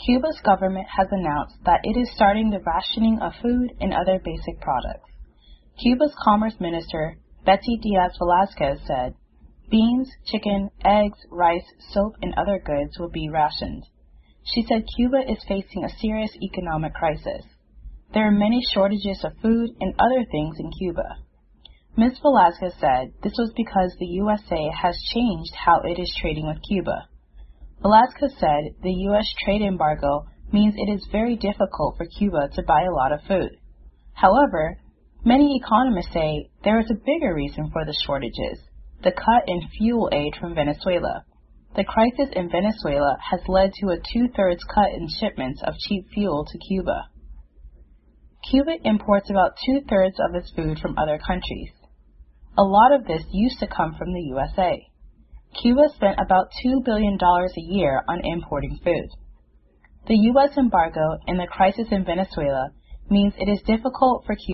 Cuba's government has announced that it is starting the rationing of food and other basic products. Cuba's Commerce Minister, Betsy Diaz-Velasquez, said, "Beans, chicken, eggs, rice, soap, and other goods will be rationed." She said Cuba is facing a serious economic crisis. There are many shortages of food and other things in Cuba. Ms. Velasquez said this was because the USA has changed how it is trading with Cuba. Velasquez said the U.S. trade embargo means it is very difficult for Cuba to buy a lot of food. However, many economists say there is a bigger reason for the shortages: the cut in fuel aid from Venezuela. The crisis in Venezuela has led to a 2/3 cut in shipments of cheap fuel to Cuba. Cuba imports about 2/3 of its food from other countries. A lot of this used to come from the USA. Cuba spent about $2 billion a year on importing food. The U.S. embargo and the crisis in Venezuela means it is difficult for Cuba